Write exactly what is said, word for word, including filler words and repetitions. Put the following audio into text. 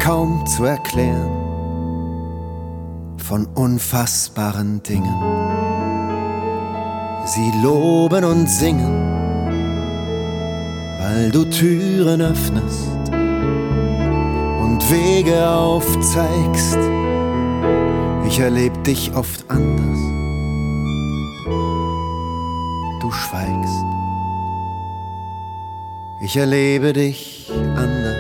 kaum zu erklären, von unfassbaren Dingen. Sie loben und singen, weil du Türen öffnest und Wege aufzeigst. Ich erleb dich oft anders, du schweigst. Ich erlebe dich anders.